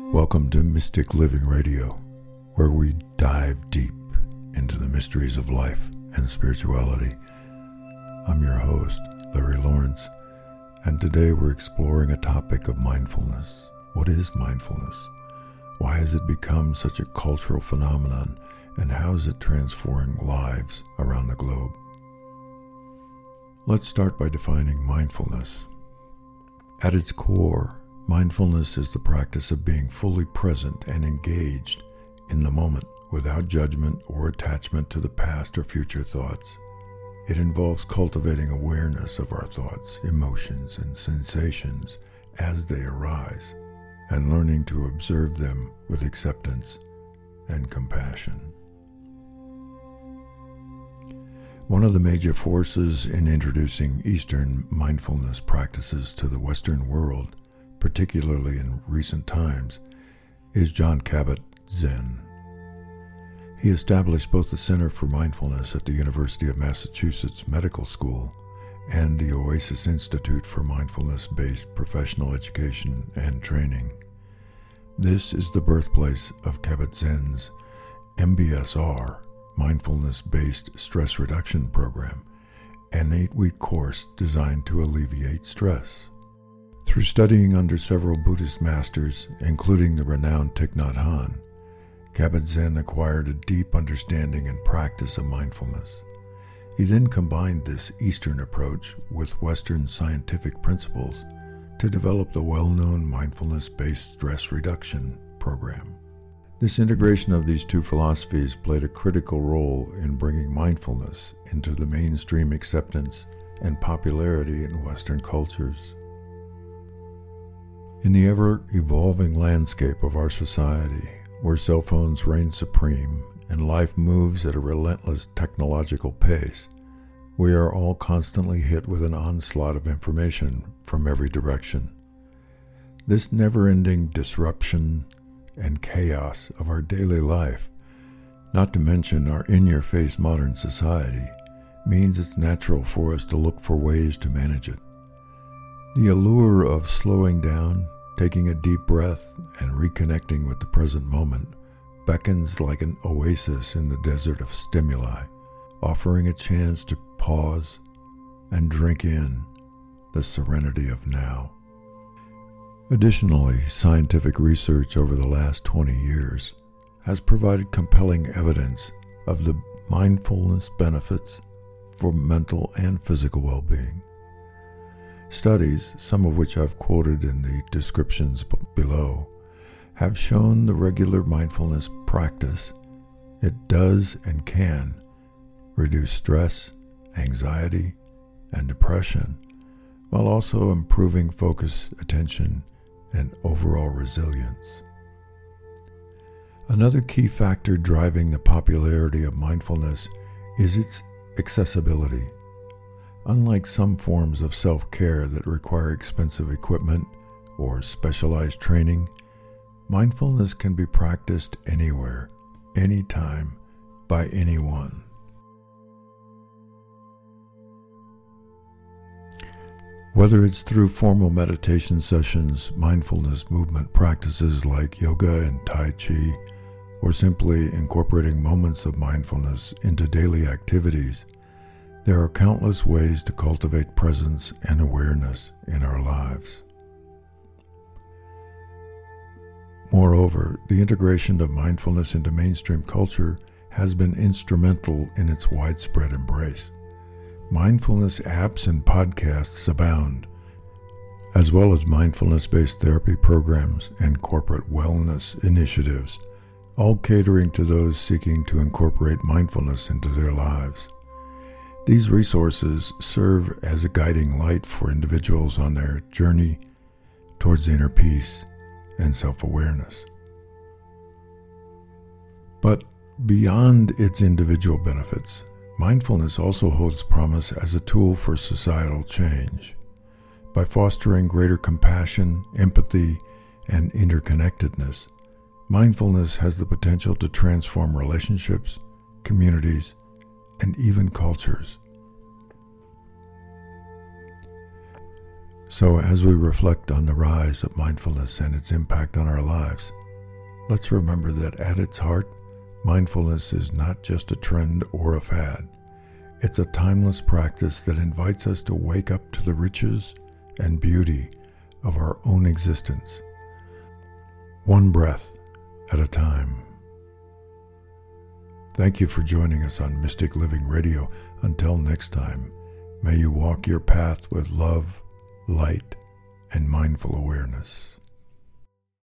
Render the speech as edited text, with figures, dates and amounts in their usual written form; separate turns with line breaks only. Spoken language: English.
Welcome to Mystic Living Radio, where we dive deep into the mysteries of life and spirituality. I'm your host, Larry Lawrence, and today we're exploring a topic of mindfulness. What is mindfulness? Why has it become such a cultural phenomenon, and how is it transforming lives around the globe? Let's start by defining mindfulness. At its core, mindfulness is the practice of being fully present and engaged in the moment without judgment or attachment to the past or future thoughts. It involves cultivating awareness of our thoughts, emotions, and sensations as they arise, and learning to observe them with acceptance and compassion. One of the major forces in introducing Eastern mindfulness practices to the Western world, particularly in recent times, is Jon Kabat-Zinn. He established both the Center for Mindfulness at the University of Massachusetts Medical School and the Oasis Institute for Mindfulness-Based Professional Education and Training. This is the birthplace of Kabat-Zinn's MBSR, Mindfulness-Based Stress Reduction Program, an 8-week course designed to alleviate stress. Through studying under several Buddhist masters, including the renowned Thich Nhat Hanh, Kabat-Zinn acquired a deep understanding and practice of mindfulness. He then combined this Eastern approach with Western scientific principles to develop the well-known mindfulness-based stress reduction program. This integration of these two philosophies played a critical role in bringing mindfulness into the mainstream acceptance and popularity in Western cultures. In the ever-evolving landscape of our society, where cell phones reign supreme and life moves at a relentless technological pace, we are all constantly hit with an onslaught of information from every direction. This never-ending disruption and chaos of our daily life, not to mention our in-your-face modern society, means it's natural for us to look for ways to manage it. The allure of slowing down, taking a deep breath, and reconnecting with the present moment beckons like an oasis in the desert of stimuli, offering a chance to pause and drink in the serenity of now. Additionally, scientific research over the last 20 years has provided compelling evidence of the mindfulness benefits for mental and physical well-being. Studies, some of which I've quoted in the descriptions below, have shown the regular mindfulness practice. It does and can reduce stress, anxiety, and depression, while also improving focus, attention, and overall resilience. Another key factor driving the popularity of mindfulness is its accessibility. Unlike some forms of self-care that require expensive equipment or specialized training, mindfulness can be practiced anywhere, anytime, by anyone. Whether it's through formal meditation sessions, mindfulness movement practices like yoga and Tai Chi, or simply incorporating moments of mindfulness into daily activities, there are countless ways to cultivate presence and awareness in our lives. Moreover, the integration of mindfulness into mainstream culture has been instrumental in its widespread embrace. Mindfulness apps and podcasts abound, as well as mindfulness-based therapy programs and corporate wellness initiatives, all catering to those seeking to incorporate mindfulness into their lives. These resources serve as a guiding light for individuals on their journey towards inner peace and self-awareness. But beyond its individual benefits, mindfulness also holds promise as a tool for societal change. By fostering greater compassion, empathy, and interconnectedness, mindfulness has the potential to transform relationships, communities, and even cultures. So as we reflect on the rise of mindfulness and its impact on our lives, let's remember that at its heart, mindfulness is not just a trend or a fad. It's a timeless practice that invites us to wake up to the riches and beauty of our own existence, one breath at a time. Thank you for joining us on Mystic Living Radio. Until next time, may you walk your path with love, light, and mindful awareness.